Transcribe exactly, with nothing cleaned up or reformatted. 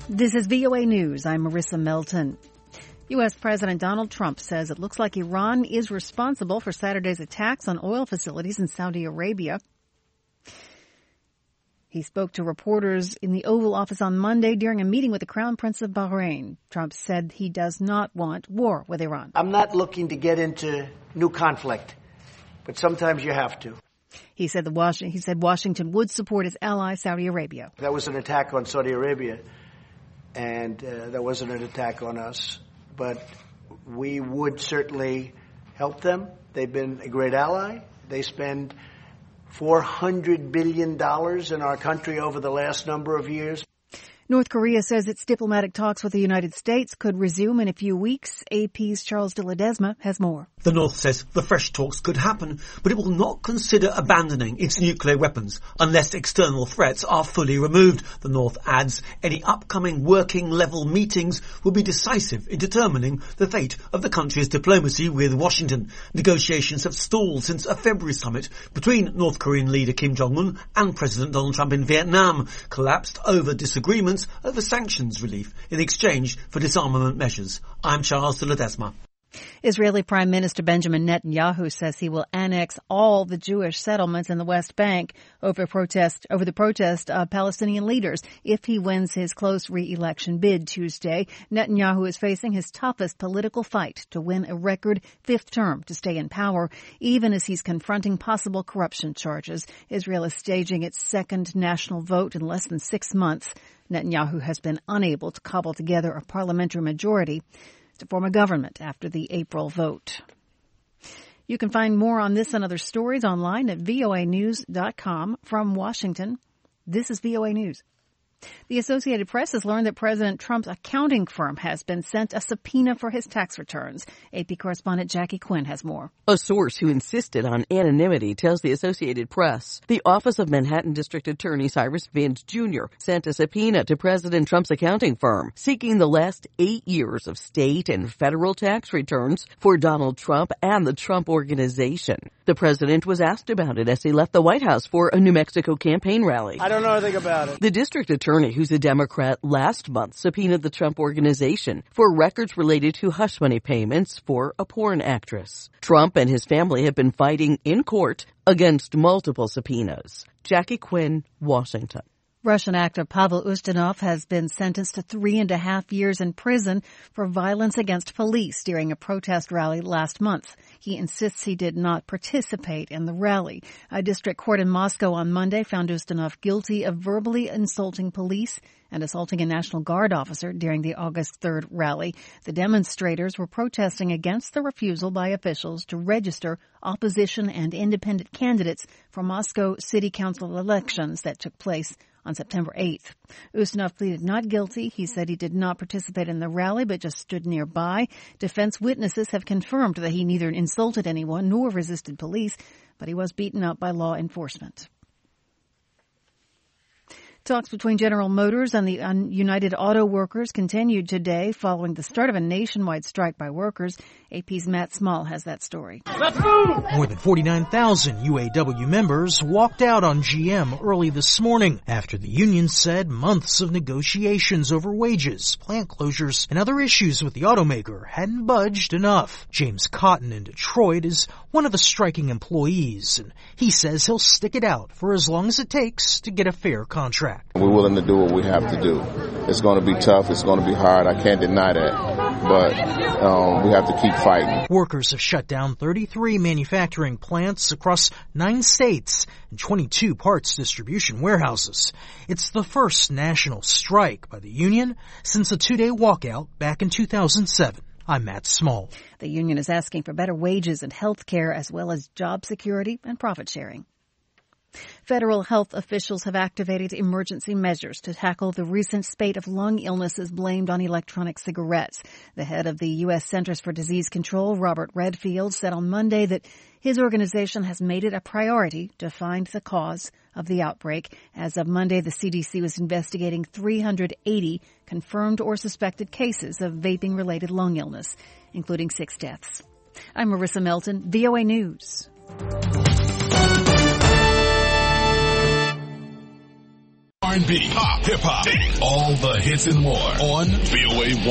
This is V O A News. I'm Marissa Melton. U S. President Donald Trump says it looks like Iran is responsible for Saturday's attacks on oil facilities in Saudi Arabia. He spoke to reporters in the Oval Office on Monday during a meeting with the Crown Prince of Bahrain. Trump said he does not want war with Iran. I'm not looking to get into new conflict, but sometimes you have to. He said the Washington, he said Washington would support its ally, Saudi Arabia. That was an attack on Saudi Arabia, and uh, that wasn't an attack on us. But we would certainly help them. They've been a great ally. They spend four hundred billion dollars in our country over the last number of years. North Korea says its diplomatic talks with the United States could resume in a few weeks. A P's Charles de Ledesma has more. The North says the fresh talks could happen, but it will not consider abandoning its nuclear weapons unless external threats are fully removed. The North adds any upcoming working level meetings will be decisive in determining the fate of the country's diplomacy with Washington. Negotiations have stalled since a February summit between North Korean leader Kim Jong-un and President Donald Trump in Vietnam collapsed over disagreements over sanctions relief in exchange for disarmament measures. I'm Charles de Ledesma. Israeli Prime Minister Benjamin Netanyahu says he will annex all the Jewish settlements in the West Bank over protest over the protest of Palestinian leaders if he wins his close re-election bid Tuesday. Netanyahu is facing his toughest political fight to win a record fifth term to stay in power, even as he's confronting possible corruption charges. Israel is staging its second national vote in less than six months. Netanyahu has been unable to cobble together a parliamentary majority to form a government after the April vote. You can find more on this and other stories online at V O A news dot com. From Washington, this is V O A News. The Associated Press has learned that President Trump's accounting firm has been sent a subpoena for his tax returns. A P correspondent Jackie Quinn has more. A source who insisted on anonymity tells the Associated Press the Office of Manhattan District Attorney Cyrus Vance Junior sent a subpoena to President Trump's accounting firm seeking the last eight years of state and federal tax returns for Donald Trump and the Trump Organization. The president was asked about it as he left the White House for a New Mexico campaign rally. I don't know anything about it. The district attorney, who's a Democrat, last month subpoenaed the Trump Organization for records related to hush money payments for a porn actress. Trump and his family have been fighting in court against multiple subpoenas. Jackie Quinn, Washington. Russian actor Pavel Ustinov has been sentenced to three and a half years in prison for violence against police during a protest rally last month. He insists he did not participate in the rally. A district court in Moscow on Monday found Ustinov guilty of verbally insulting police and assaulting a National Guard officer during the August third rally. The demonstrators were protesting against the refusal by officials to register opposition and independent candidates for Moscow City Council elections that took place on September eighth. Ustinov pleaded not guilty. He said he did not participate in the rally, but just stood nearby. Defense witnesses have confirmed that he neither insulted anyone nor resisted police, but he was beaten up by law enforcement. Talks between General Motors and the United Auto Workers continued today following the start of a nationwide strike by workers. A P's Matt Small has that story. Let's move! More than forty-nine thousand U A W members walked out on G M early this morning after the union said months of negotiations over wages, plant closures, and other issues with the automaker hadn't budged enough. James Cotton in Detroit is one of the striking employees, and he says he'll stick it out for as long as it takes to get a fair contract. We're willing to do what we have to do. It's going to be tough. It's going to be hard. I can't deny that. But um, we have to keep fighting. Workers have shut down thirty-three manufacturing plants across nine states and twenty-two parts distribution warehouses. It's the first national strike by the union since a two-day walkout back in two thousand seven. I'm Matt Small. The union is asking for better wages and health care as well as job security and profit sharing. Federal health officials have activated emergency measures to tackle the recent spate of lung illnesses blamed on electronic cigarettes. The head of the U S Centers for Disease Control, Robert Redfield, said on Monday that his organization has made it a priority to find the cause of the outbreak. As of Monday, the C D C was investigating three hundred eighty confirmed or suspected cases of vaping-related lung illness, including six deaths. I'm Marissa Melton, V O A News. and B, pop, hip hop, all the hits and more on V O A